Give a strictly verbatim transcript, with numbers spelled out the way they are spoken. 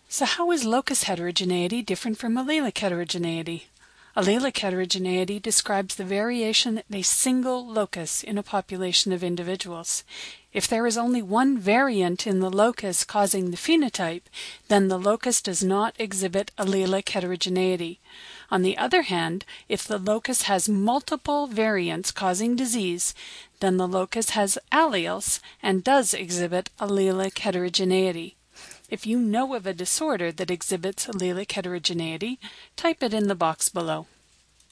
So how is locus heterogeneity different from allelic heterogeneity? Allelic heterogeneity describes the variation at a single locus in a population of individuals. If there is only one variant in the locus causing the phenotype, then the locus does not exhibit allelic heterogeneity. On the other hand, if the locus has multiple variants causing disease, then the locus has alleles and does exhibit allelic heterogeneity. If you know of a disorder that exhibits allelic heterogeneity, type it in the box below.